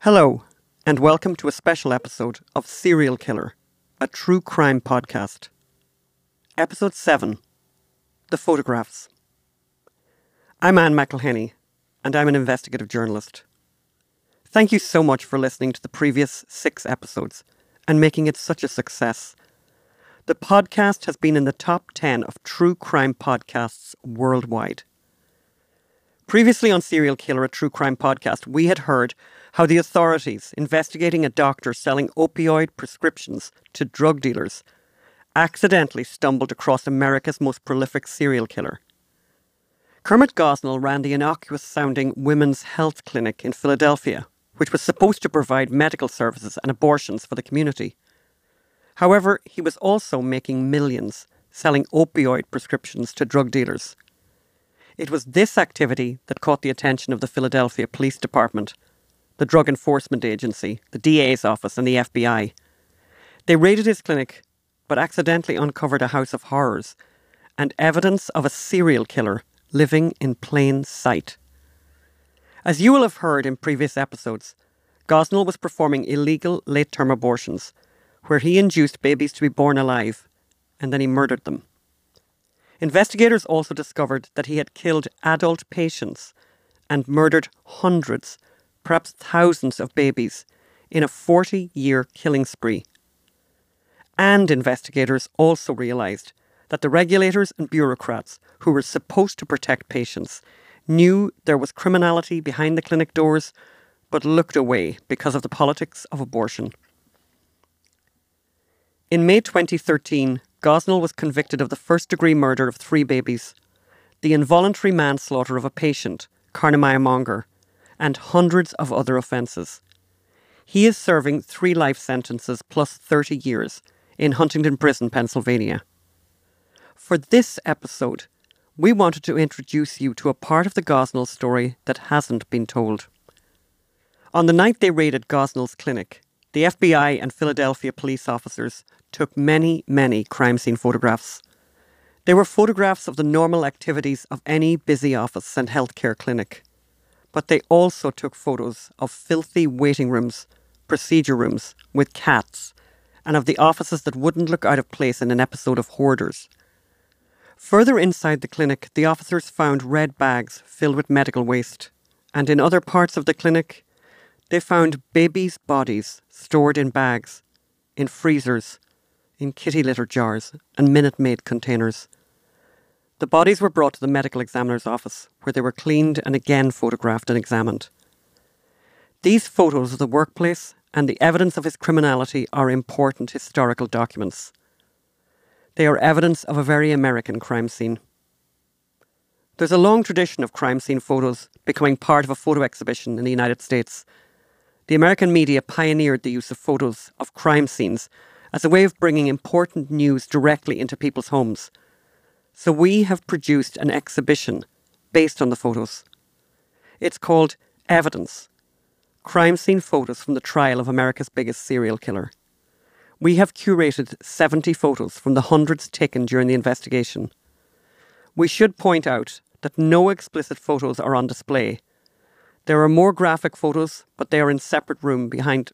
Hello, and welcome to a special episode of Serial Killer, a true crime podcast. Episode 7, The Photographs. I'm Anne McElhenney, and I'm an investigative journalist. Thank you so much for listening to the previous 6 episodes and making it such a success. The podcast has been in the top 10 of true crime podcasts worldwide. Previously on Serial Killer, a true crime podcast, we had heard how the authorities investigating a doctor selling opioid prescriptions to drug dealers accidentally stumbled across America's most prolific serial killer. Kermit Gosnell ran the innocuous-sounding Women's Health Clinic in Philadelphia, which was supposed to provide medical services and abortions for the community. However, he was also making millions selling opioid prescriptions to drug dealers. It was this activity that caught the attention of the Philadelphia Police Department, the Drug Enforcement Agency, the DA's office and the FBI. They raided his clinic, but accidentally uncovered a house of horrors and evidence of a serial killer living in plain sight. As you will have heard in previous episodes, Gosnell was performing illegal late-term abortions, where he induced babies to be born alive, and then he murdered them. Investigators also discovered that he had killed adult patients and murdered hundreds, perhaps thousands of babies in a 40-year killing spree. And investigators also realised that the regulators and bureaucrats who were supposed to protect patients knew there was criminality behind the clinic doors, but looked away because of the politics of abortion. In May 2013, Gosnell was convicted of the first-degree murder of 3 babies, the involuntary manslaughter of a patient, Carnamaya Monger, and hundreds of other offences. He is serving 3 life sentences plus 30 years in Huntington Prison, Pennsylvania. For this episode, we wanted to introduce you to a part of the Gosnell story that hasn't been told. On the night they raided Gosnell's clinic, the FBI and Philadelphia police officers took many, many crime scene photographs. They were photographs of the normal activities of any busy office and healthcare clinic. But they also took photos of filthy waiting rooms, procedure rooms with cats, and of the offices that wouldn't look out of place in an episode of Hoarders. Further inside the clinic, the officers found red bags filled with medical waste, and in other parts of the clinic, they found babies' bodies stored in bags, in freezers, in kitty litter jars and Minute Maid containers. The bodies were brought to the medical examiner's office, where they were cleaned and again photographed and examined. These photos of the workplace and the evidence of his criminality are important historical documents. They are evidence of a very American crime scene. There's a long tradition of crime scene photos becoming part of a photo exhibition in the United States. The American media pioneered the use of photos of crime scenes as a way of bringing important news directly into people's homes. So we have produced an exhibition based on the photos. It's called Evidence: Crime Scene Photos from the Trial of America's Biggest Serial Killer. We have curated 70 photos from the hundreds taken during the investigation. We should point out that no explicit photos are on display. There are more graphic photos, but they are in separate room behind.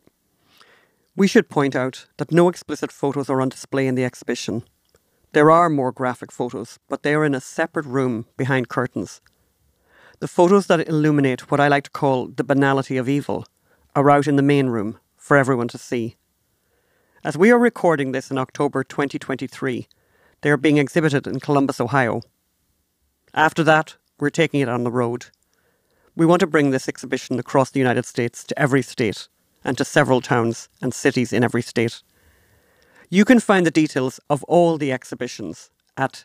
We should point out that no explicit photos are on display in the exhibition. There are more graphic photos, but they are in a separate room behind curtains. The photos that illuminate what I like to call the banality of evil are out in the main room for everyone to see. As we are recording this in October 2023, they are being exhibited in Columbus, Ohio. After that, we're taking it on the road. We want to bring this exhibition across the United States to every state and to several towns and cities in every state. You can find the details of all the exhibitions at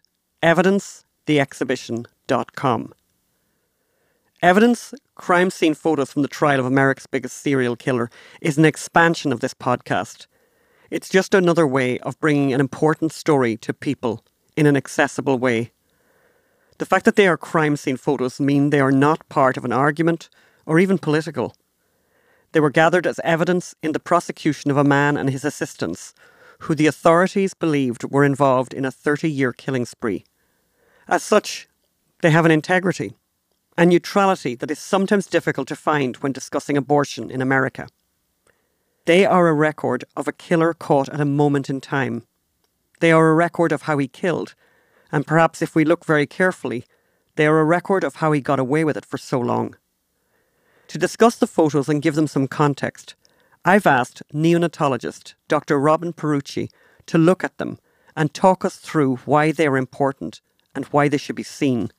evidencetheexhibition.com. Evidence: Crime Scene Photos from the Trial of America's Biggest Serial Killer is an expansion of this podcast. It's just another way of bringing an important story to people in an accessible way. The fact that they are crime scene photos mean they are not part of an argument or even political. They were gathered as evidence in the prosecution of a man and his assistants, who the authorities believed were involved in a 30-year killing spree. As such, they have an integrity and neutrality that is sometimes difficult to find when discussing abortion in America. They are a record of a killer caught at a moment in time. They are a record of how he killed, and perhaps if we look very carefully, they are a record of how he got away with it for so long. To discuss the photos and give them some context, I've asked neonatologist Dr. Robin Pierucci to look at them and talk us through why they are important and why they should be seen.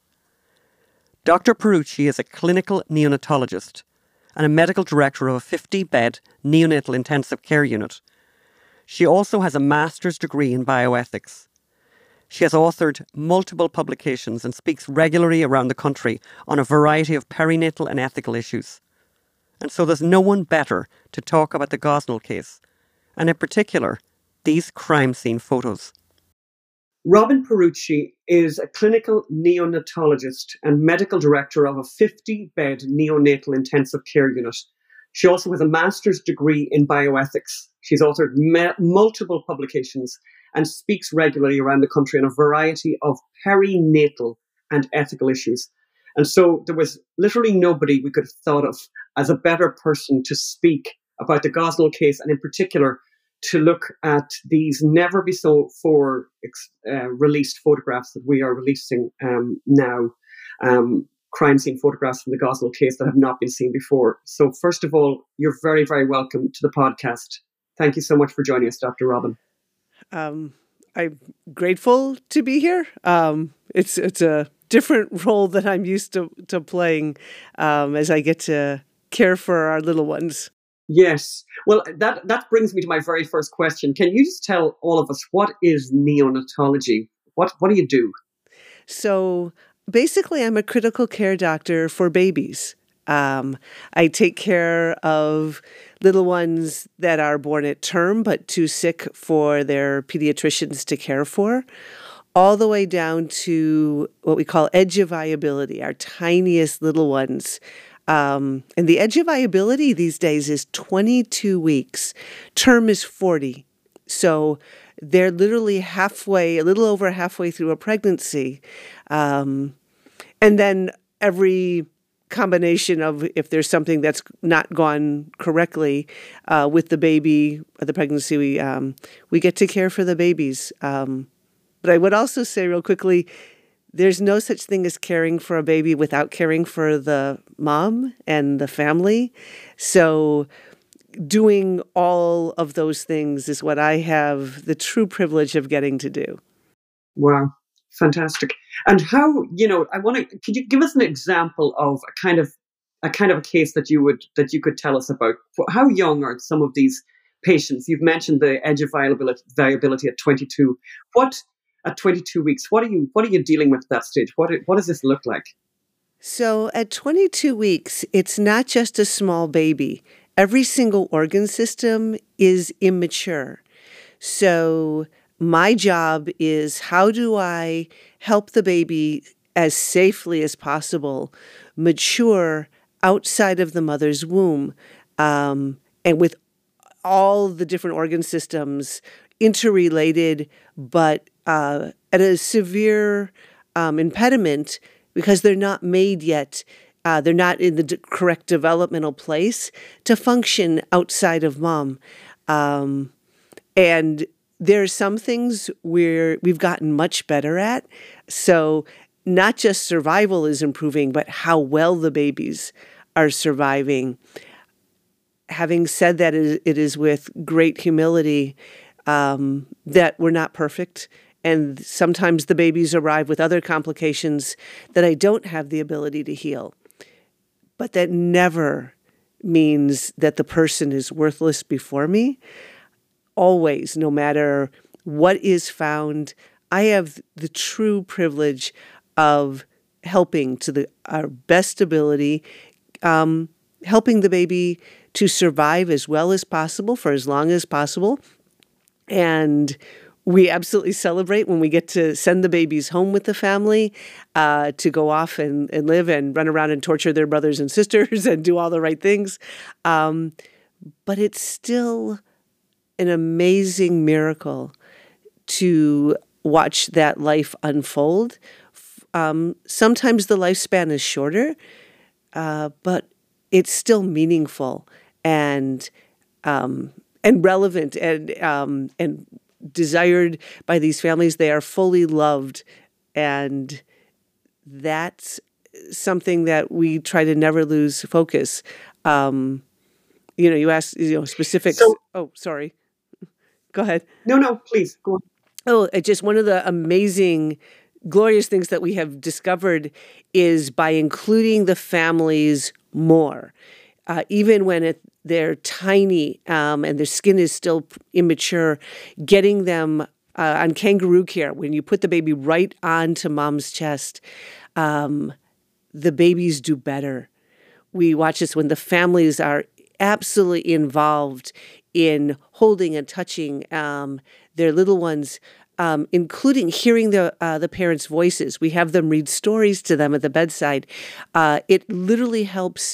Dr. Pierucci is a clinical neonatologist and a medical director of a 50-bed neonatal intensive care unit. She also has a master's degree in bioethics. She has authored multiple publications and speaks regularly around the country on a variety of perinatal and ethical issues. And so there's no one better to talk about the Gosnell case, and in particular, these crime scene photos. Robin Pierucci is a clinical neonatologist and medical director of a 50-bed neonatal intensive care unit. She also has a master's degree in bioethics. She's authored multiple publications and speaks regularly around the country on a variety of perinatal and ethical issues. And so there was literally nobody we could have thought of as a better person to speak about the Gosnell case, and in particular to look at these never before released photographs that we are releasing now, crime scene photographs from the Gosnell case that have not been seen before. So first of all, you're very, very welcome to the podcast. Thank you so much for joining us, Dr. Robin. I'm grateful to be here. It's a different role than I'm used to playing as I get to care for our little ones. Yes. Well, that brings me to my very first question. Can you just tell all of us, what is neonatology? What do you do? So basically, I'm a critical care doctor for babies. I take care of little ones that are born at term but too sick for their pediatricians to care for, all the way down to what we call edge of viability, our tiniest little ones. And the edge of viability these days is 22 weeks. Term is 40. So they're literally a little over halfway through a pregnancy. And then every combination of if there's something that's not gone correctly with the baby or the pregnancy, we get to care for the babies. But I would also say real quickly, there's no such thing as caring for a baby without caring for the mom and the family. So doing all of those things is what I have the true privilege of getting to do. Wow. Fantastic. And how, could you give us an example of a kind of a case that you could tell us about? How young are some of these patients? You've mentioned the edge of viability at 22. At 22 weeks, what are you dealing with at that stage? What does this look like? So at 22 weeks, it's not just a small baby. Every single organ system is immature. So my job is, how do I help the baby as safely as possible mature outside of the mother's womb, and with all the different organ systems interrelated, but at a severe impediment because they're not made yet. They're not in the correct developmental place to function outside of mom. And there are some things where we've gotten much better at. So not just survival is improving, but how well the babies are surviving. Having said that, it is with great humility that we're not perfect. And sometimes the babies arrive with other complications that I don't have the ability to heal. But that never means that the person is worthless before me. Always, no matter what is found, I have the true privilege of helping to our best ability, helping the baby to survive as well as possible for as long as possible. And we absolutely celebrate when we get to send the babies home with the family to go off and live and run around and torture their brothers and sisters and do all the right things. But it's still an amazing miracle to watch that life unfold. Sometimes the lifespan is shorter, but it's still meaningful. And and relevant and desired by these families. They are fully loved, and that's something that we try to never lose focus. You asked, specifics. So, Oh, sorry. Go ahead. no, please go on. Oh, just one of the amazing, glorious things that we have discovered is by including the families more, even when they're tiny and their skin is still immature, getting them on kangaroo care, when you put the baby right onto mom's chest, the babies do better. We watch this when the families are absolutely involved in holding and touching their little ones, including hearing the parents' voices. We have them read stories to them at the bedside. It literally helps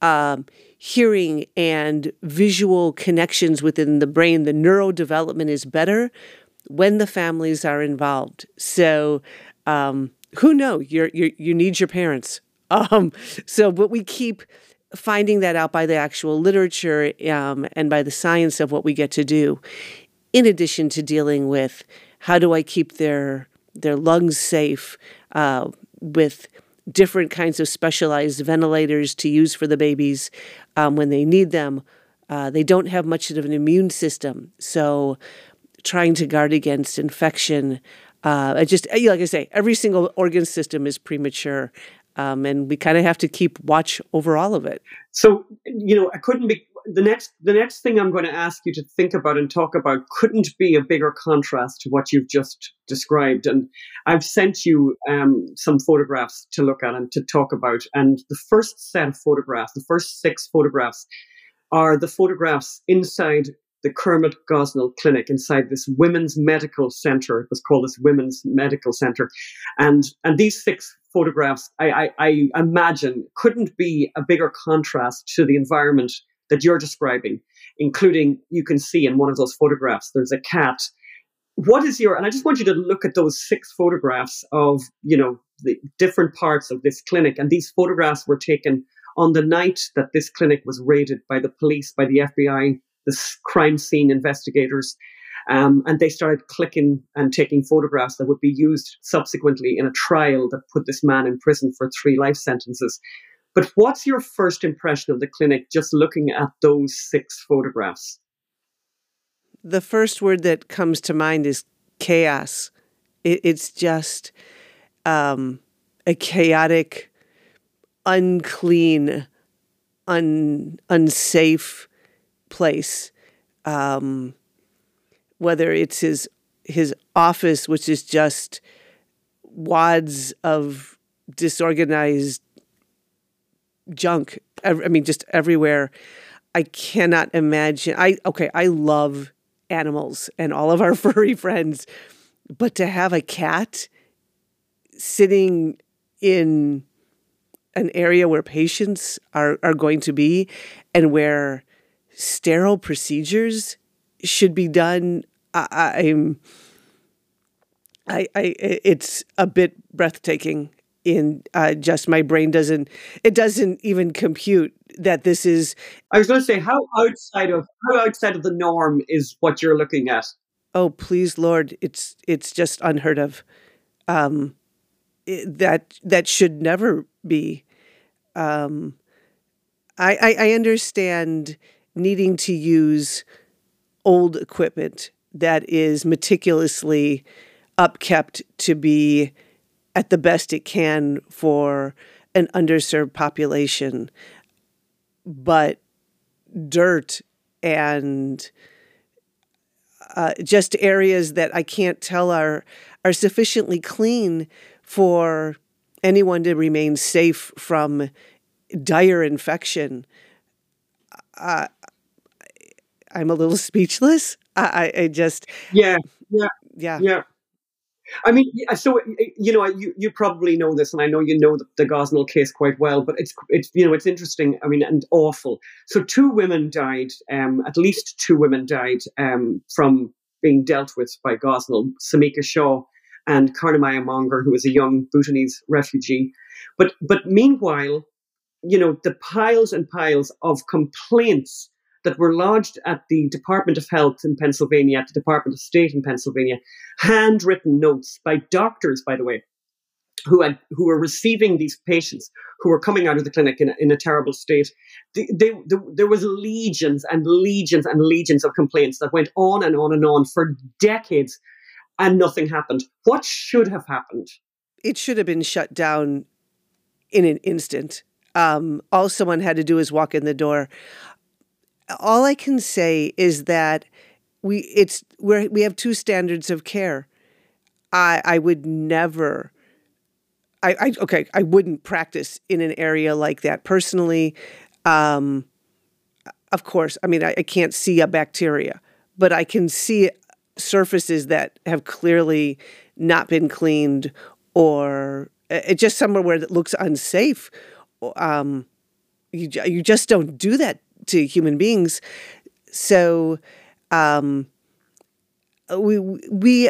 hearing and visual connections within the brain. The neurodevelopment is better when the families are involved. So who knows? You need your parents. But we keep finding that out by the actual literature and by the science of what we get to do, in addition to dealing with how do I keep their lungs safe with different kinds of specialized ventilators to use for the babies when they need them. They don't have much of an immune system, so trying to guard against infection. Like I say, every single organ system is premature. And we kind of have to keep watch over all of it. So, I couldn't be the next thing I'm going to ask you to think about and talk about couldn't be a bigger contrast to what you've just described. And I've sent you some photographs to look at and to talk about. And the first set of photographs, the first 6 photographs, are the photographs inside the Kermit Gosnell Clinic, inside this women's medical center. It was called this women's medical center. And these 6 photographs, I imagine, couldn't be a bigger contrast to the environment that you're describing, including, you can see in one of those photographs, there's a cat. And I just want you to look at those 6 photographs of, the different parts of this clinic. And these photographs were taken on the night that this clinic was raided by the police, by the FBI, the crime scene investigators. And they started clicking and taking photographs that would be used subsequently in a trial that put this man in prison for 3 life sentences. But what's your first impression of the clinic just looking at those 6 photographs? The first word that comes to mind is chaos. It's just a chaotic, unclean, unsafe place. Whether it's his office, which is just wads of disorganized junk. Just everywhere. I cannot imagine. I love animals and all of our furry friends, but to have a cat sitting in an area where patients are going to be and where sterile procedures should be done, it's a bit breathtaking. Just my brain doesn't even compute that this is. I was going to say, how outside of the norm is what you're looking at? Oh, please, Lord, it's just unheard of. That should never be. I understand needing to use old equipment that is meticulously upkept to be at the best it can for an underserved population. But dirt and just areas that I can't tell are sufficiently clean for anyone to remain safe from dire infection. I'm a little speechless. I just yeah. Yeah. I mean, so you probably know this, and I know you know the Gosnell case quite well. But it's interesting. I mean, and awful. So 2 women died. At least 2 women died from being dealt with by Gosnell. Samika Shaw and Karnamaya Monger, who was a young Bhutanese refugee. But meanwhile, the piles and piles of complaints that were lodged at the Department of Health in Pennsylvania, at the Department of State in Pennsylvania, handwritten notes by doctors, by the way, who were receiving these patients who were coming out of the clinic in a terrible state. There was legions and legions and legions of complaints that went on and on and on for decades, and nothing happened. What should have happened? It should have been shut down in an instant. All someone had to do is walk in the door. All I can say is that we have two standards of care. I would never. I wouldn't practice in an area like that personally. Of course, I mean, I can't see a bacteria, but I can see surfaces that have clearly not been cleaned, or it's just somewhere where it looks unsafe. You just don't do that to human beings. So we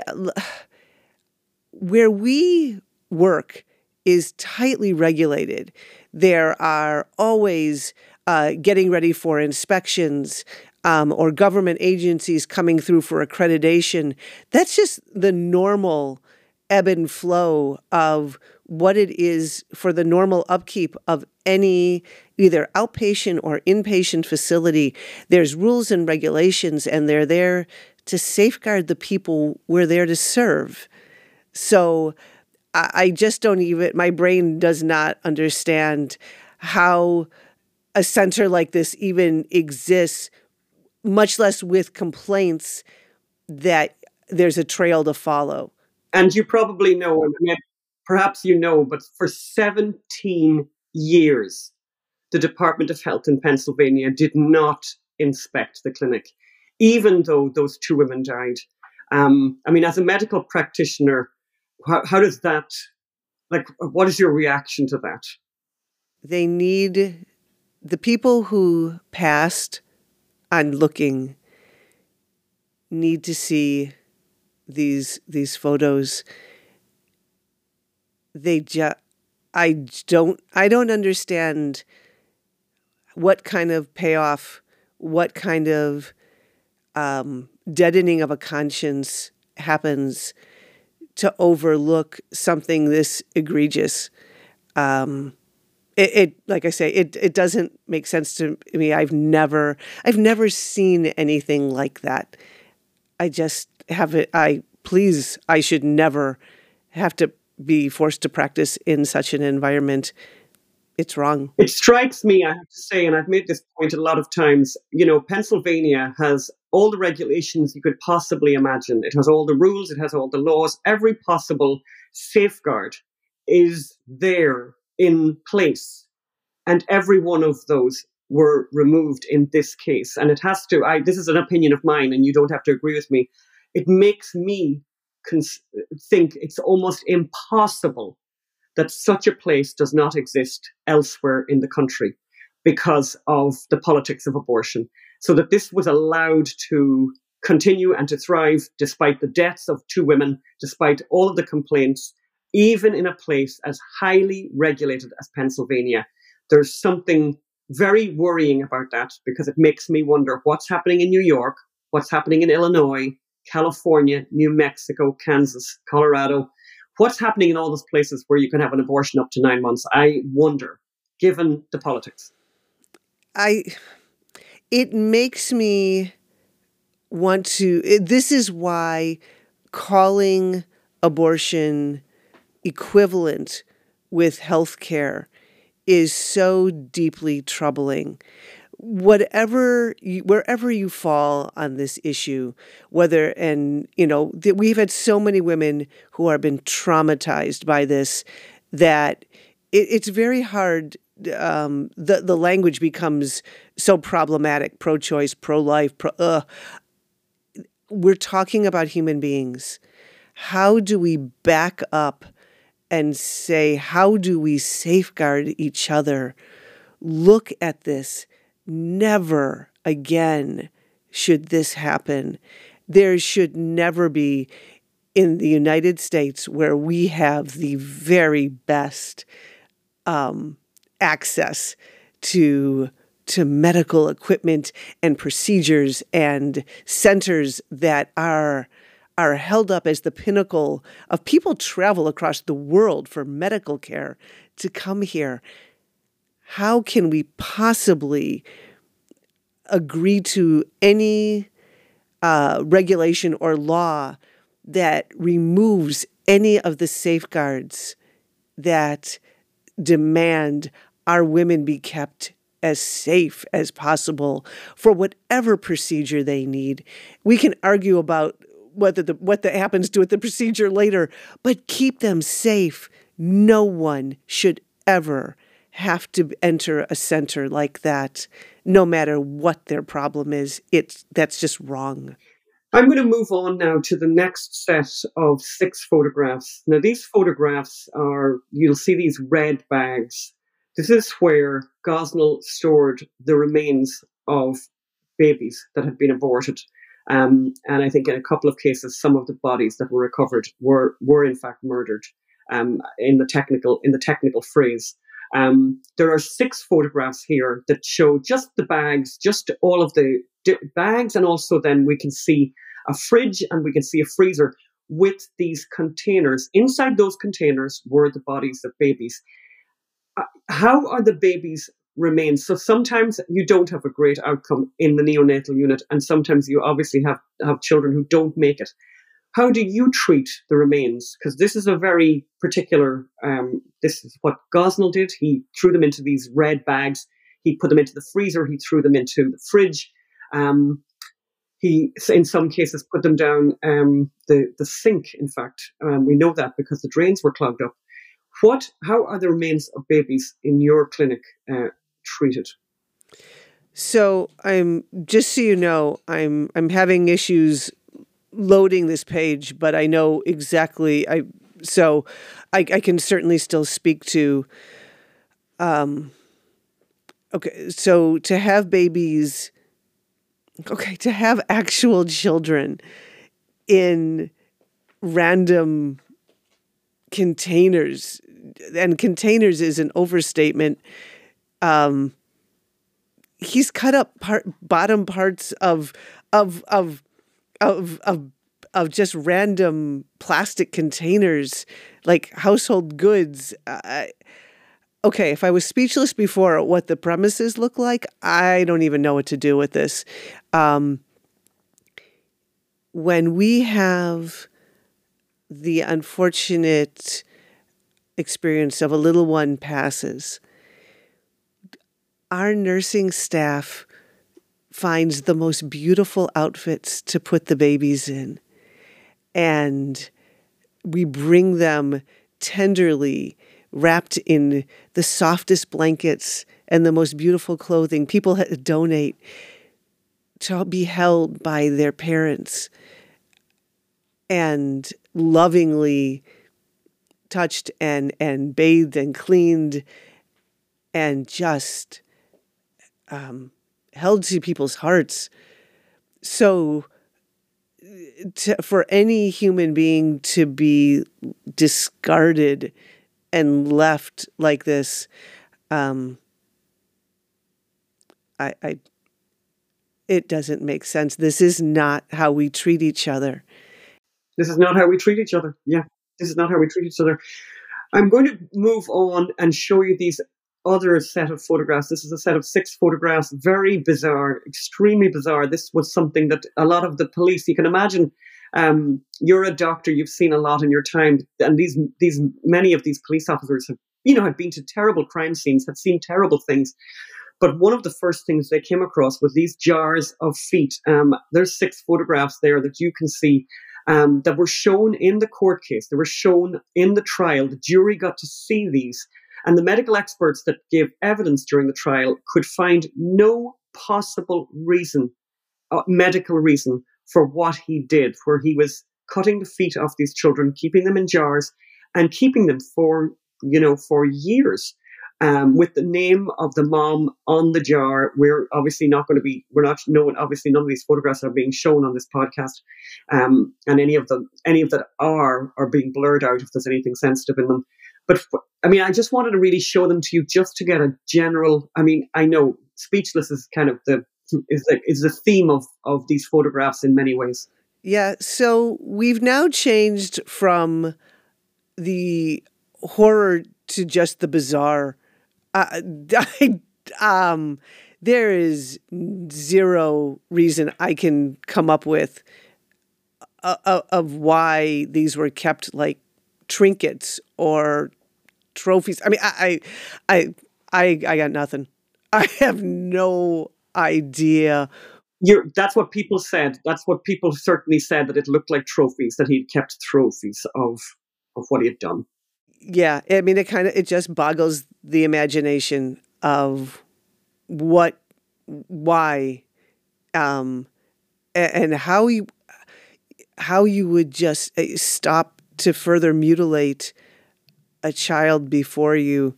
where we work is tightly regulated. There are always getting ready for inspections or government agencies coming through for accreditation. That's just the normal ebb and flow of what it is for the normal upkeep of any either outpatient or inpatient facility. There's rules and regulations, and they're there to safeguard the people we're there to serve. So I just don't even, my brain does not understand how a center like this even exists, much less with complaints that there's a trail to follow. And you probably know, I mean, perhaps you know, but for 17 years, the Department of Health in Pennsylvania did not inspect the clinic, even though those two women died. I mean, as a medical practitioner, how does that, like, what is your reaction to that? They need, the people who passed on looking need to see these photos. I don't understand what kind of payoff, what kind of deadening of a conscience happens to overlook something this egregious. It like I say, it doesn't make sense to me. I've never seen anything like that. I just have it. I should never have to be forced to practice in such an environment. It's wrong. It strikes me, I have to say, and I've made this point a lot of times, you know, Pennsylvania has all the regulations you could possibly imagine. It has all the rules, it has all the laws, every possible safeguard is there in place. And every one of those were removed in this case. And it has to, this is an opinion of mine, and you don't have to agree with me. It makes me think it's almost impossible that such a place does not exist elsewhere in the country because of the politics of abortion. So that this was allowed to continue and to thrive despite the deaths of two women, despite all of the complaints, even in a place as highly regulated as Pennsylvania. There's something very worrying about that, because it makes me wonder what's happening in New York, what's happening in Illinois, California, New Mexico, Kansas, Colorado. What's happening in all those places where you can have an abortion up to 9 months? I wonder, given the politics. It makes me want to, this is why calling abortion equivalent with healthcare is so deeply troubling. Wherever you fall on this issue, we've had so many women who have been traumatized by this that it's very hard. The language becomes so problematic. Pro-choice, pro-life. We're talking about human beings. How do we back up and say, how do we safeguard each other? Look at this. Never again should this happen. There should never be, in the United States, where we have the very best access to to medical equipment and procedures and centers that are held up as the pinnacle of people travel across the world for medical care to come here. How can we possibly agree to any regulation or law that removes any of the safeguards that demand our women be kept as safe as possible for whatever procedure they need? We can argue about what happens to the procedure later, but keep them safe. No one should ever have to enter a center like that, no matter what their problem is. That's just wrong. I'm going to move on now to the next set of 6 photographs. Now, these photographs you'll see these red bags. This is where Gosnell stored the remains of babies that had been aborted. And I think in a couple of cases, some of the bodies that were recovered were in fact murdered. In the technical phrase, there are 6 photographs here that show just the bags, just all of the bags, and also then we can see a fridge and we can see a freezer with these containers. Inside those containers were the bodies of babies. How are the babies' remains? So sometimes you don't have a great outcome in the neonatal unit, and sometimes you obviously have children who don't make it. How do you treat the remains? Because this is a very particular, this is what Gosnell did. He threw them into these red bags. He put them into the freezer. He threw them into the fridge. He, in some cases, put them down the sink, in fact. We know that because the drains were clogged up. How are the remains of babies in your clinic treated? So just so you know, I'm having issues loading this page, but I know exactly. I can certainly still speak to. Okay, so to have babies, to have actual children in random containers, and containers is an overstatement. He's cut up bottom parts of just random plastic containers, like household goods. If I was speechless before at what the premises look like, I don't even know what to do with this. When we have the unfortunate experience of a little one passes, our nursing staff finds the most beautiful outfits to put the babies in. And we bring them tenderly wrapped in the softest blankets and the most beautiful clothing. People donate to be held by their parents and lovingly touched and bathed and cleaned and just held to people's hearts. So for any human being to be discarded and left like this, it doesn't make sense. This is not how we treat each other. This is not how we treat each other. Yeah, this is not how we treat each other. I'm going to move on and show you these other set of photographs. This is a set of 6 photographs, very bizarre, extremely bizarre. This was something that a lot of the police, you can imagine, you're a doctor, you've seen a lot in your time, and many of these police officers had been to terrible crime scenes, had seen terrible things. But one of the first things they came across was these jars of feet. There's 6 photographs there that you can see that were shown in the court case. They were shown in the trial. The jury got to see these. And the medical experts that gave evidence during the trial could find no possible reason, medical reason, for what he did, where he was cutting the feet off these children, keeping them in jars, and keeping them for years. With the name of the mom on the jar. We're obviously not going to be, obviously none of these photographs are being shown on this podcast. And any of that are being blurred out if there's anything sensitive in them. But I just wanted to really show them to you just to get a general, I know speechless is kind of the theme of these photographs in many ways. Yeah, so we've now changed from the horror to just the bizarre. Uh, there is zero reason I can come up with of why these were kept like trinkets or trophies. I mean, I got nothing. I have no idea. That's what people said. That's what people certainly said, that it looked like trophies, that he'd kept trophies of what he had done. Yeah, I mean, it just boggles the imagination of why, um, and how you would just stop to further mutilate a child before you.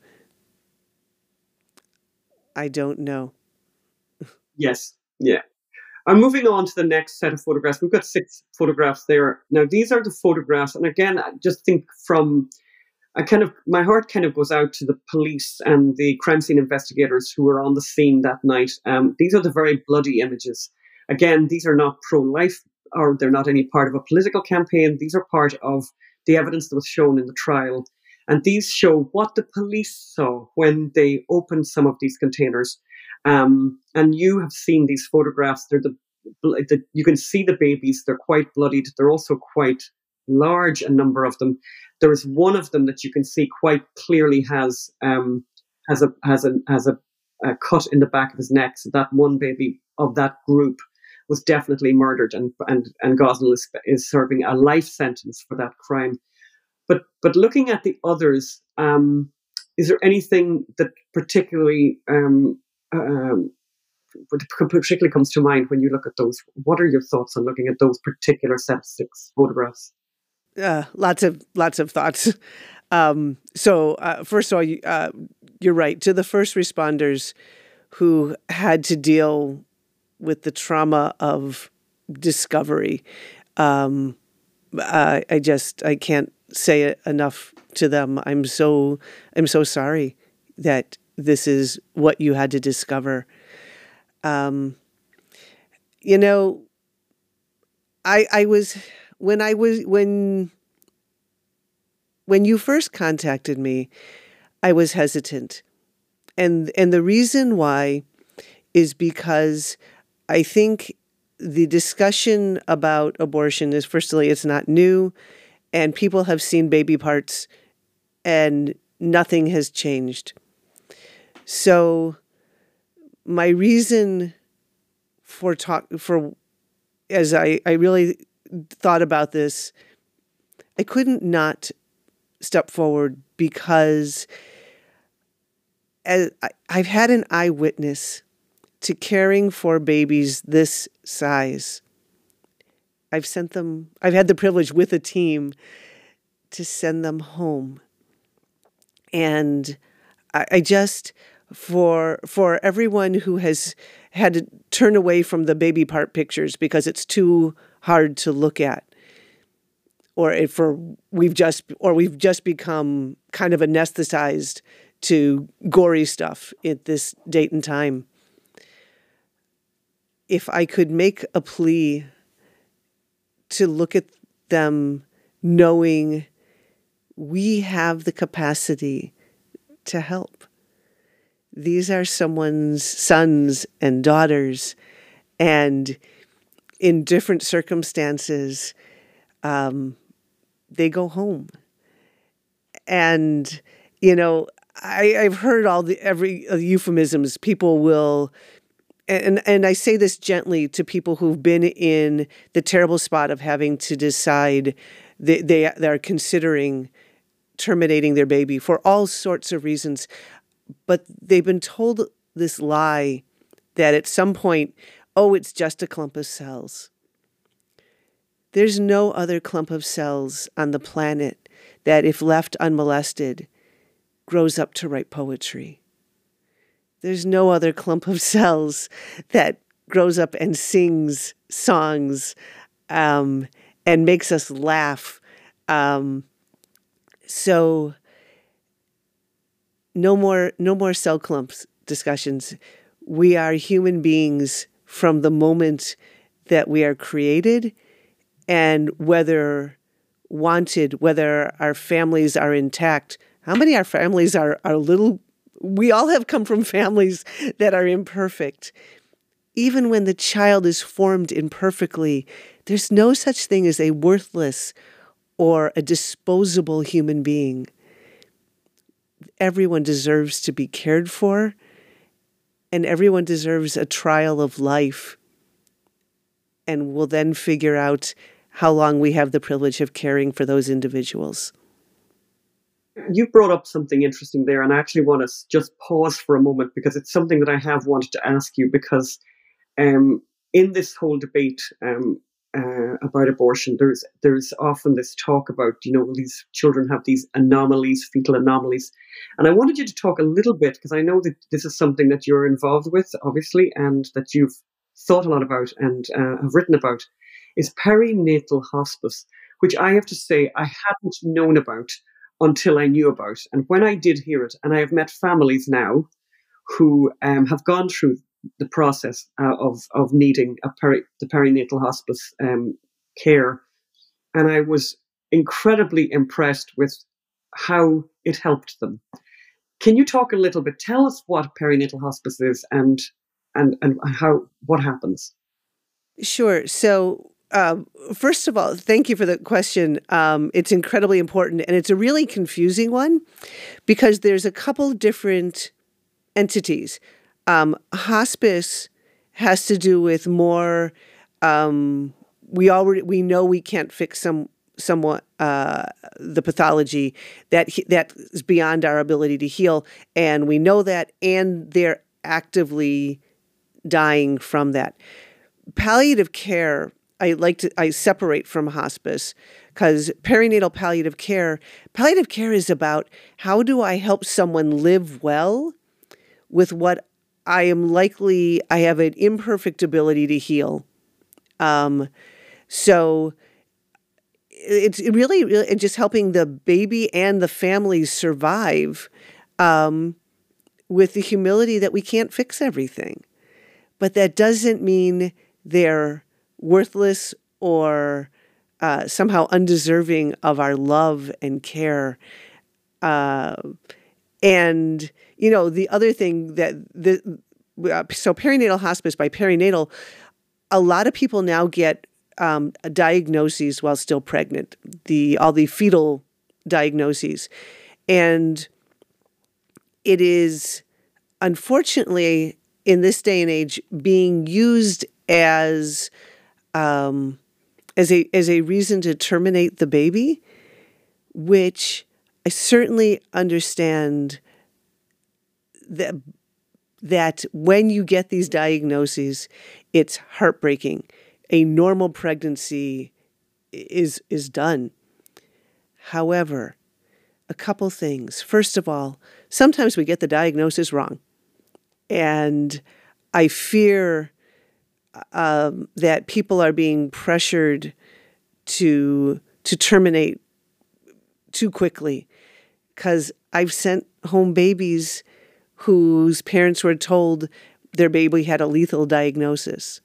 I don't know. Yes, yeah. I'm moving on to the next set of photographs. We've got 6 photographs there. Now, these are the photographs, and again, I just think my heart kind of goes out to the police and the crime scene investigators who were on the scene that night. These are the very bloody images. Again, these are not pro-life, or they're not any part of a political campaign. These are part of the evidence that was shown in the trial. And these show what the police saw when they opened some of these containers. And you have seen these photographs. You can see the babies. They're quite bloodied. They're also quite large, a number of them. There is one of them that you can see quite clearly has a cut in the back of his neck. So that one baby of that group was definitely murdered, and Gosnell is serving a life sentence for that crime. But looking at the others, is there anything that particularly comes to mind when you look at those? What are your thoughts on looking at those particular set of 6 photographs? Lots of thoughts. First of all, you're right. To the first responders who had to deal with the trauma of discovery, I can't say it enough to them. I'm so sorry that this is what you had to discover. When you first contacted me, I was hesitant. And the reason why is because I think the discussion about abortion is, firstly, it's not new, and people have seen baby parts and nothing has changed. So my reason as I really thought about this, I couldn't not step forward because I've had an eyewitness to caring for babies this size. I've had the privilege with a team to send them home. And I just, for everyone who has had to turn away from the baby part pictures because it's too hard to look at, we've just become kind of anesthetized to gory stuff at this date and time. If I could make a plea to look at them knowing we have the capacity to help. These are someone's sons and daughters, and in different circumstances, they go home. And, I've heard every euphemisms. People will, and I say this gently to people who've been in the terrible spot of having to decide they're considering terminating their baby for all sorts of reasons. But they've been told this lie that at some point, it's just a clump of cells. There's no other clump of cells on the planet that, if left unmolested, grows up to write poetry. There's no other clump of cells that grows up and sings songs and makes us laugh. So no more cell clumps discussions. We are human beings from the moment that we are created, and whether wanted, whether our families are intact. How many of our families are little? We all have come from families that are imperfect. Even when the child is formed imperfectly, there's no such thing as a worthless or a disposable human being. Everyone deserves to be cared for, and everyone deserves a trial of life. And we'll then figure out how long we have the privilege of caring for those individuals. You brought up something interesting there, and I actually want to just pause for a moment because it's something that I have wanted to ask you. Because in this whole debate about abortion, there's often this talk about, these children have these anomalies, fetal anomalies, and I wanted you to talk a little bit, because I know that this is something that you're involved with, obviously, and that you've thought a lot about and have written about, is perinatal hospice, which I have to say I hadn't known about until I knew about. And when I did hear it, and I have met families now who have gone through the process of needing the perinatal hospice care, and I was incredibly impressed with how it helped them. Can you talk a little bit? Tell us what perinatal hospice is and what happens. Sure. So, first of all, thank you for the question. It's incredibly important, and it's a really confusing one because there's a couple different entities. Hospice has to do with more. We know we can't fix somewhat the pathology that is beyond our ability to heal, and we know that, and they're actively dying from that. Palliative care, I separate from hospice, because perinatal palliative care is about how do I help someone live well with what I have an imperfect ability to heal. So it's really just helping the baby and the family survive with the humility that we can't fix everything. But that doesn't mean they're worthless or somehow undeserving of our love and care. And, the other thing so perinatal hospice, by perinatal, a lot of people now get diagnoses while still pregnant, all the fetal diagnoses. And it is, unfortunately, in this day and age, being used as a reason to terminate the baby, which I certainly understand that when you get these diagnoses, it's heartbreaking. A normal pregnancy is done. However, a couple things. First of all, sometimes we get the diagnosis wrong. And I fear that people are being pressured to terminate too quickly, because I've sent home babies whose parents were told their baby had a lethal diagnosis.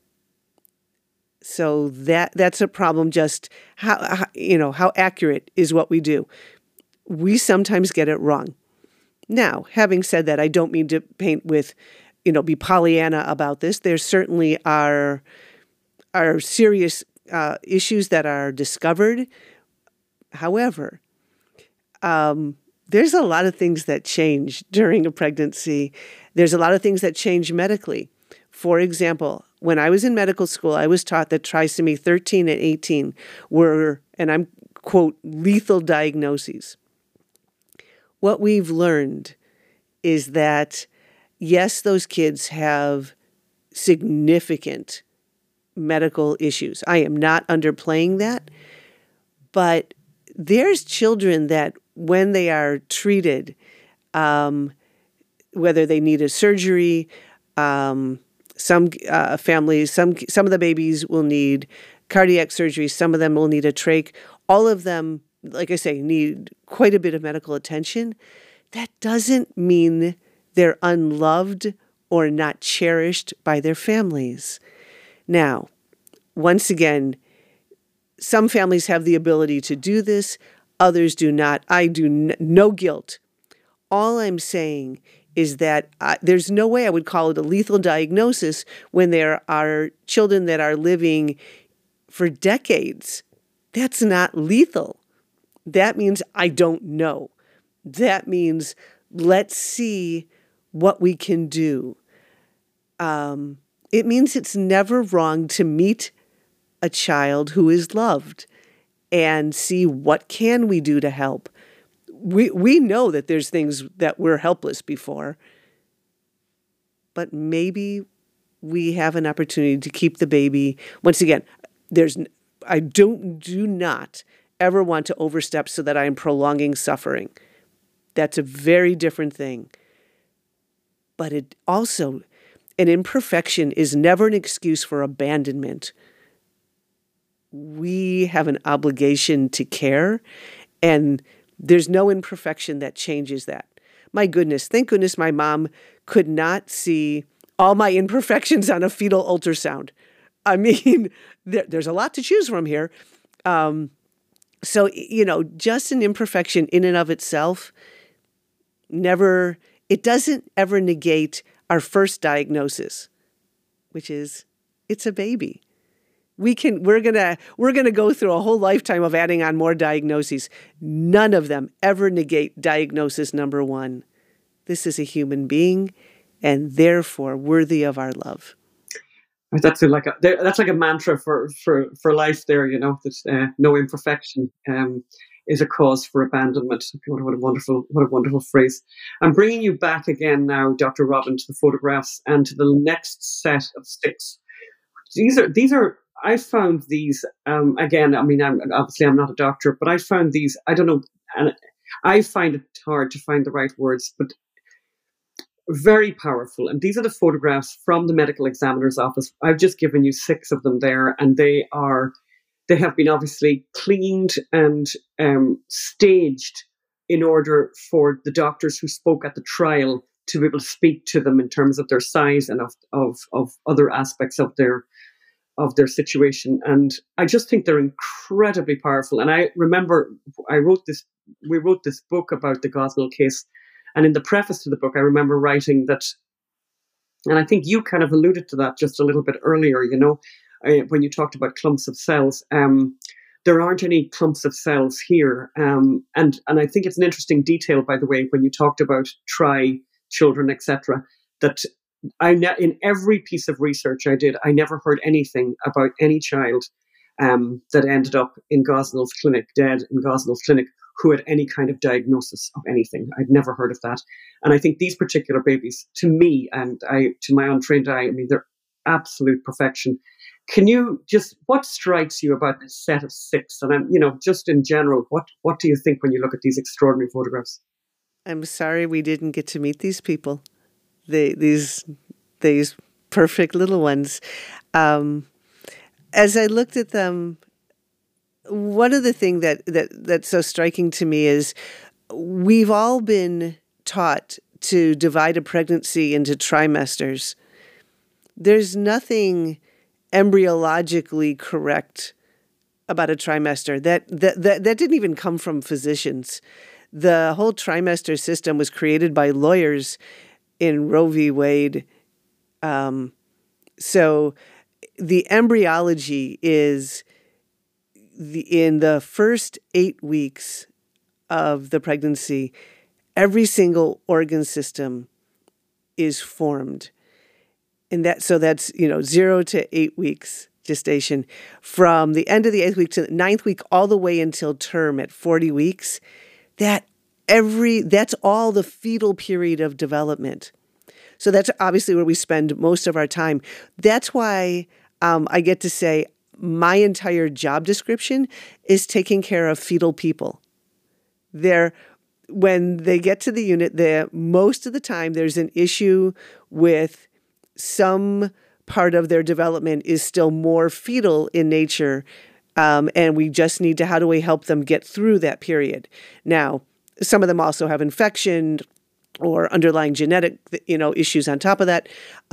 So that's a problem. Just how accurate is what we do. We sometimes get it wrong. Now, having said that, I don't mean to paint with, be Pollyanna about this. There certainly are serious issues that are discovered. However, there's a lot of things that change during a pregnancy. There's a lot of things that change medically. For example, when I was in medical school, I was taught that trisomy 13 and 18 were, and I'm quote, lethal diagnoses. What we've learned is that, yes, those kids have significant medical issues. I am not underplaying that, but there's children that when they are treated, whether they need a surgery, some families, some of the babies will need cardiac surgery, some of them will need a trach. All of them, like I say, need quite a bit of medical attention. That doesn't mean they're unloved or not cherished by their families. Now, once again, some families have the ability to do this, others do not. I do no guilt. All I'm saying is that there's no way I would call it a lethal diagnosis when there are children that are living for decades. That's not lethal. That means I don't know. That means let's see what we can do. It means it's never wrong to meet a child who is loved and see what can we do to help. We know that there's things that we're helpless before, but maybe we have an opportunity to keep the baby. Once again, I do not ever want to overstep so that I am prolonging suffering. That's a very different thing. But it also, an imperfection is never an excuse for abandonment. We have an obligation to care, and there's no imperfection that changes that. My goodness, thank goodness my mom could not see all my imperfections on a fetal ultrasound. I mean, there's a lot to choose from here. So, just an imperfection in and of itself it doesn't ever negate our first diagnosis, which is it's a baby. We're gonna go through a whole lifetime of adding on more diagnoses. None of them ever negate diagnosis number one. This is a human being, and therefore worthy of our love. That's like a mantra for life. There, that no imperfection is a cause for abandonment. What a wonderful phrase. I'm bringing you back again now, Dr. Robin, to the photographs and to the next set of 6. These are. I found these again. I mean, I'm not a doctor, but I found these. I don't know, and I find it hard to find the right words, but very powerful. And these are the photographs from the medical examiner's office. I've just given you 6 of them there, and they have been obviously cleaned and staged in order for the doctors who spoke at the trial to be able to speak to them in terms of their size and of other aspects of their situation. And I just think they're incredibly powerful. And I remember we wrote this book about the Gosnell case. And in the preface to the book, I remember writing that, and I think you kind of alluded to that just a little bit earlier, when you talked about clumps of cells. There aren't any clumps of cells here. And I think it's an interesting detail, by the way, when you talked about children, etc., that in every piece of research I did, I never heard anything about any child that ended up in Gosnell's clinic, dead in Gosnell's clinic, who had any kind of diagnosis of anything. I'd never heard of that. And I think these particular babies, to me and to my untrained eye, I mean, they're absolute perfection. Can you what strikes you about this set of 6? And just in general, what do you think when you look at these extraordinary photographs? I'm sorry we didn't get to meet these people. These perfect little ones. As I looked at them, one of the things that's so striking to me is we've all been taught to divide a pregnancy into trimesters. There's nothing embryologically correct about a trimester. That didn't even come from physicians. The whole trimester system was created by lawyers in Roe v. Wade. So the embryology is in the first 8 weeks of the pregnancy, every single organ system is formed. And that's 0 to 8 weeks gestation. From the end of the 8th week to the 9th week, all the way until term at 40 weeks, that's all the fetal period of development. So that's obviously where we spend most of our time. That's why I get to say my entire job description is taking care of fetal people. When they get to the unit, most of the time there's an issue with some part of their development is still more fetal in nature, and we just need to, how do we help them get through that period? Now, some of them also have infection, or underlying genetic, issues on top of that.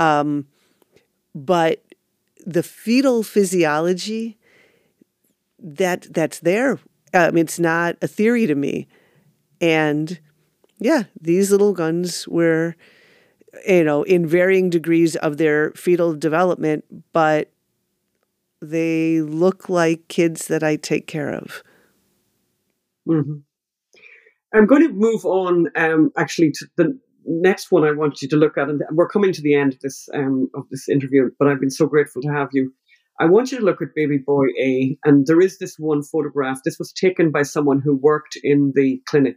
But the fetal physiology that's there. It's not a theory to me. And yeah, these little guns were, in varying degrees of their fetal development, but they look like kids that I take care of. Mm-hmm. I'm going to move on actually to the next one I want you to look at, and we're coming to the end of this interview, but I've been so grateful to have you. I want you to look at baby boy A, and there is this one photograph. This was taken by someone who worked in the clinic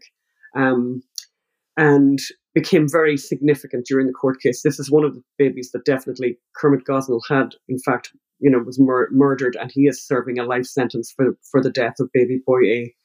and became very significant during the court case. This is one of the babies that definitely Kermit Gosnell had, in fact, was murdered, and he is serving a life sentence for the death of baby boy A.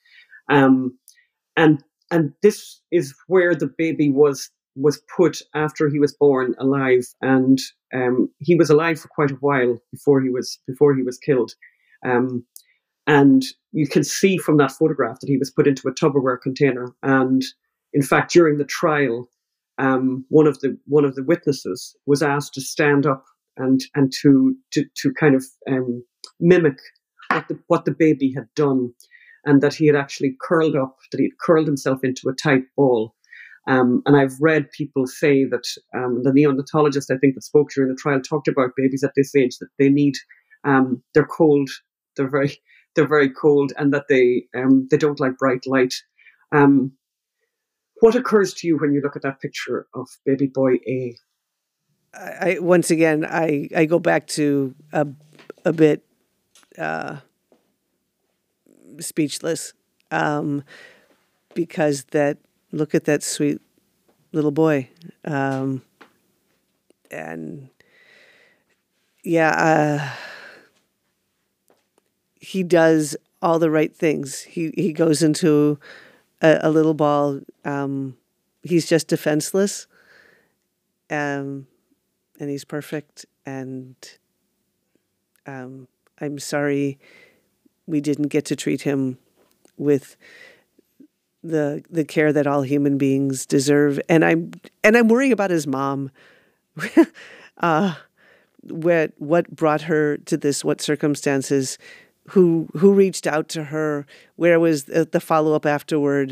And this is where the baby was put after he was born alive, and he was alive for quite a while before he was killed. And you can see from that photograph that he was put into a Tupperware container. And in fact, during the trial, one of the witnesses was asked to stand up and to kind of mimic what the baby had done. And that he had actually curled himself into a tight ball. And I've read people say that the neonatologist, I think, that spoke during the trial talked about babies at this age, that they need, they're cold, they're very cold, and that they don't like bright light. What occurs to you when you look at that picture of baby boy A? Once again, I go back to a bit speechless, because look at that sweet little boy, and yeah, he does all the right things. He goes into a little ball. He's just defenseless, and he's perfect. And I'm sorry we didn't get to treat him with the care that all human beings deserve. And I'm worrying about his mom. What brought her to this? What circumstances? Who reached out to her? Where was the follow-up afterward?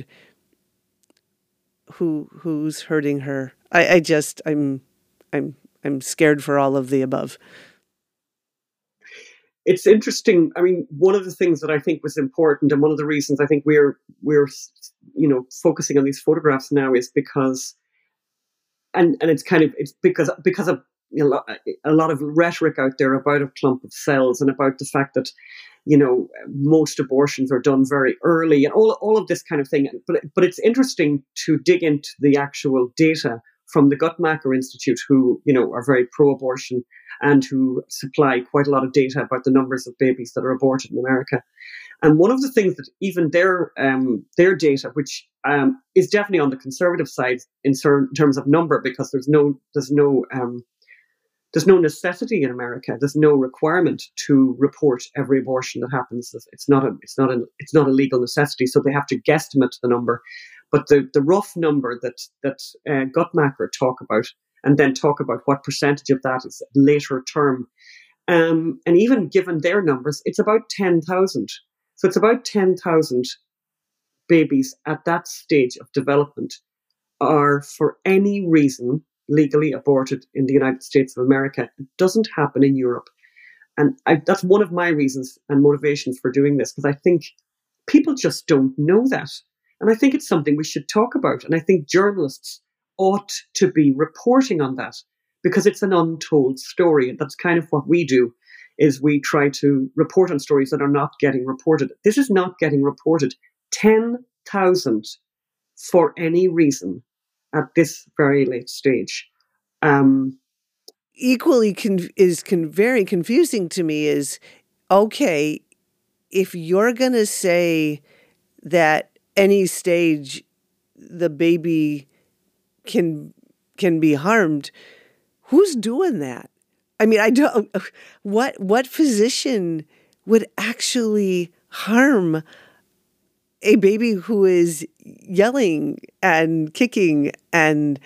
Who's hurting her? I'm scared for all of the above. It's interesting. I mean, one of the things that I think was important, and one of the reasons I think we're focusing on these photographs now, is because, and it's because of a lot of rhetoric out there about a clump of cells and about the fact that most abortions are done very early and all of this kind of thing. But it's interesting to dig into the actual data from the Guttmacher Institute, who are very pro-abortion and who supply quite a lot of data about the numbers of babies that are aborted in America. And one of the things that even their data, which is definitely on the conservative side in terms of number, because there's no necessity in America. There's no requirement to report every abortion that happens. It's not a legal necessity, so they have to guesstimate the number. But the rough number that Guttmacher talk about, and then talk about what percentage of that is later term, and even given their numbers, it's about 10,000. So it's about 10,000 babies at that stage of development are, for any reason, legally aborted in the United States of America. It doesn't happen in Europe. And that's one of my reasons and motivations for doing this, because I think people just don't know that. And I think it's something we should talk about. And I think journalists ought to be reporting on that, because it's an untold story. And that's kind of what we do, is we try to report on stories that are not getting reported. This is not getting reported. 10,000 for any reason at this very late stage. Equally very confusing to me is, okay, if you're going to say that any stage the baby can be harmed, who's doing that? I mean, I don't. What physician would actually harm a baby who is yelling and kicking, and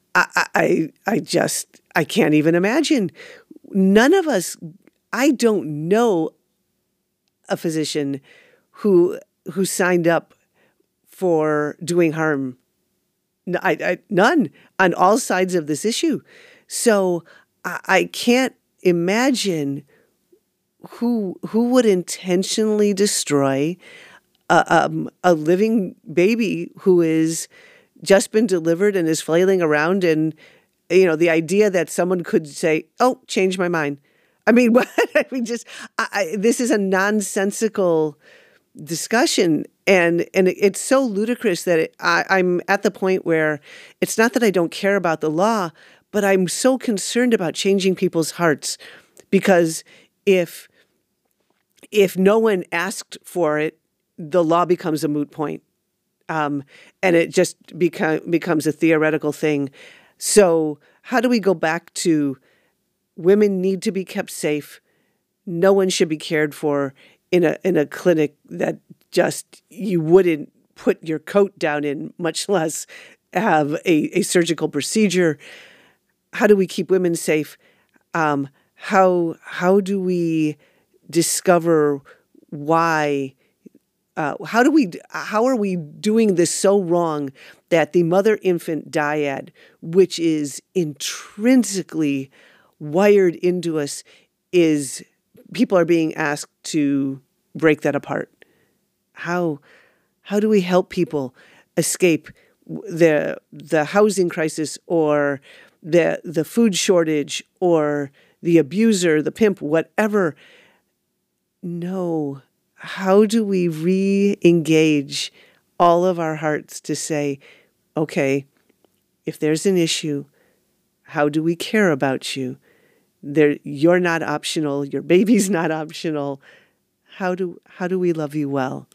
I can't even imagine. None of us. I don't know a physician who signed up for doing harm. None on all sides of this issue. So I can't imagine who would intentionally destroy a living baby who is just been delivered and is flailing around, and the idea that someone could say, "Oh, change my mind." I mean, what? I mean, this is a nonsensical discussion, and it's so ludicrous that I'm at the point where it's not that I don't care about the law, but I'm so concerned about changing people's hearts, because if no one asked for it, the law becomes a moot point, and it just becomes a theoretical thing. So how do we go back to women need to be kept safe? No one should be cared for in a clinic that just you wouldn't put your coat down in, much less have a surgical procedure. How do we keep women safe? How do we discover why? How are we doing this so wrong that the mother-infant dyad, which is intrinsically wired into us, is people are being asked to break that apart? How do we help people escape the housing crisis, or the food shortage, or the abuser, the pimp, whatever? No. How do we re-engage all of our hearts to say, okay, if there's an issue, how do we care about you? You're not optional. Your baby's not optional. How do we love you well?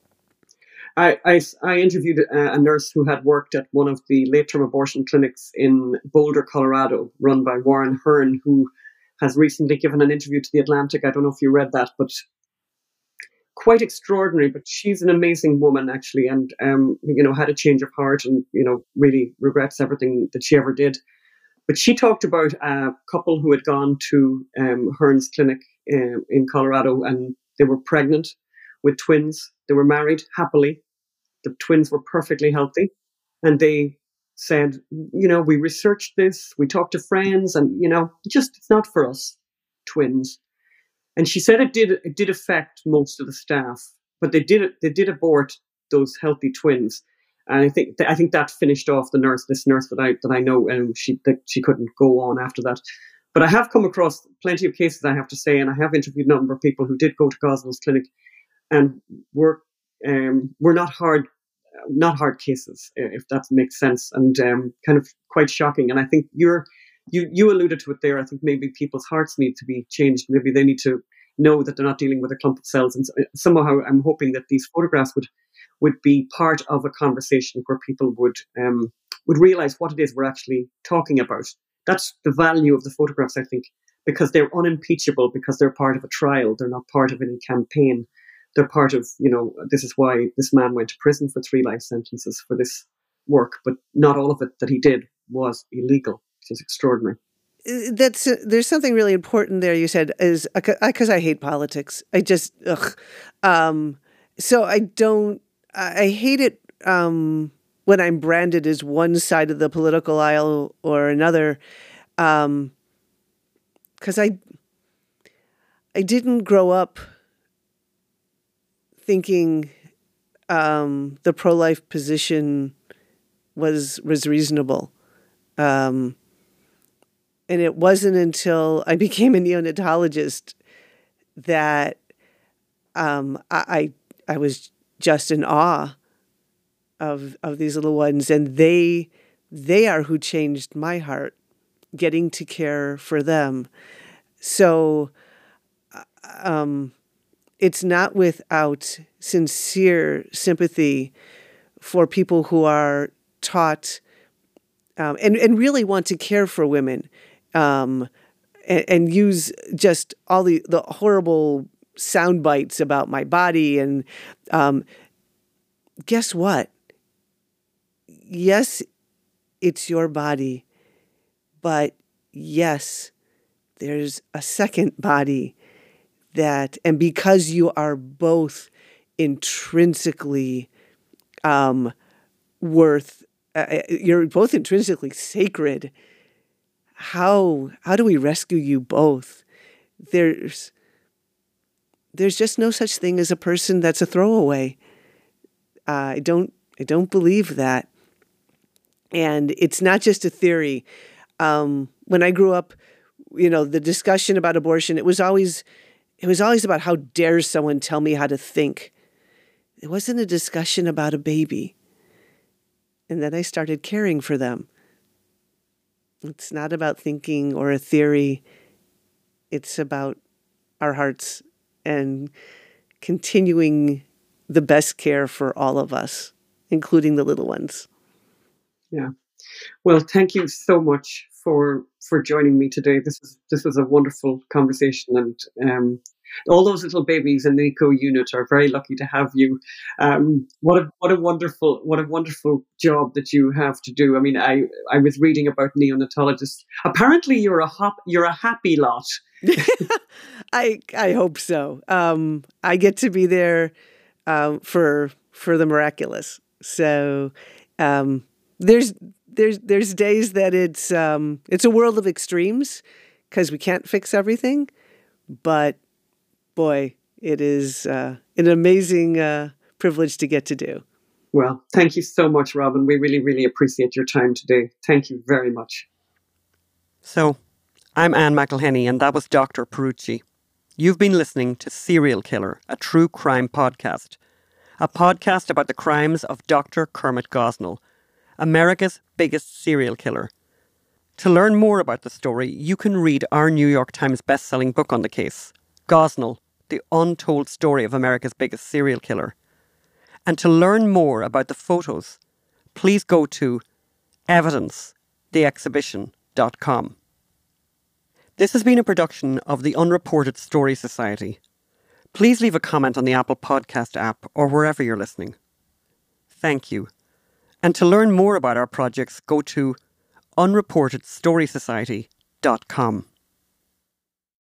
I interviewed a nurse who had worked at one of the late-term abortion clinics in Boulder, Colorado, run by Warren Hearn, who has recently given an interview to The Atlantic. I don't know if you read that, but quite extraordinary. But she's an amazing woman, actually, and had a change of heart, and really regrets everything that she ever did. But she talked about a couple who had gone to Hearn's clinic in Colorado, and they were pregnant with twins. They were married happily. The twins were perfectly healthy. And they said, we researched this, we talked to friends, and, it's not for us, twins. And she said it did affect most of the staff, but they did abort those healthy twins. And I think that finished off this nurse that I know, and she couldn't go on after that. But I have come across plenty of cases, I have to say, and I have interviewed a number of people who did go to Gosnell's clinic, and were not hard cases, if that makes sense, and kind of quite shocking. And I think you alluded to it there. I think maybe people's hearts need to be changed. Maybe they need to know that they're not dealing with a clump of cells. And somehow I'm hoping that these photographs would be part of a conversation where people would realize what it is we're actually talking about. That's the value of the photographs, I think, because they're unimpeachable, because they're part of a trial. They're not part of any campaign. They're part of, this is why this man went to prison for 3 life sentences for this work, but not all of it that he did was illegal, which is extraordinary. There's something really important there you said, is because I hate politics. I just, so I hate it when I'm branded as one side of the political aisle or another, because I didn't grow up thinking the pro-life position was reasonable. And it wasn't until I became a neonatologist that I was just in awe of these little ones, and they are who changed my heart, getting to care for them. So it's not without sincere sympathy for people who are taught and really want to care for women, and use just all the horrible sound bites about my body. And guess what? yes, it's your body, but yes, there's a second body and because you are both intrinsically you're both intrinsically sacred. How do we rescue you both? There's just no such thing as a person that's a throwaway. I don't believe that. And it's not just a theory. When I grew up, the discussion about abortion, it was always about how dare someone tell me how to think. It wasn't a discussion about a baby. And then I started caring for them. It's not about thinking or a theory. It's about our hearts and continuing the best care for all of us, including the little ones. Yeah. Well, thank you so much for joining me today. This was a wonderful conversation, and all those little babies in the NICU unit are very lucky to have you. What a wonderful job that you have to do. I mean, I was reading about neonatologists. Apparently, you're a happy lot. I hope so. I get to be there for the miraculous. So there's days that it's a world of extremes because we can't fix everything, but boy, it is an amazing privilege to get to do. Well, thank you so much, Robin. We really, really appreciate your time today. Thank you very much. So, I'm Anne McElhenney, and that was Dr. Perucci. You've been listening to Serial Killer, a true crime podcast. A podcast about the crimes of Dr. Kermit Gosnell, America's biggest serial killer. To learn more about the story, you can read our New York Times best-selling book on the case, Gosnell, The Untold Story of America's Biggest Serial Killer. And to learn more about the photos, please go to evidencetheexhibition.com. This has been a production of the Unreported Story Society. Please leave a comment on the Apple Podcast app or wherever you're listening. Thank you. And to learn more about our projects, go to unreportedstorysociety.com.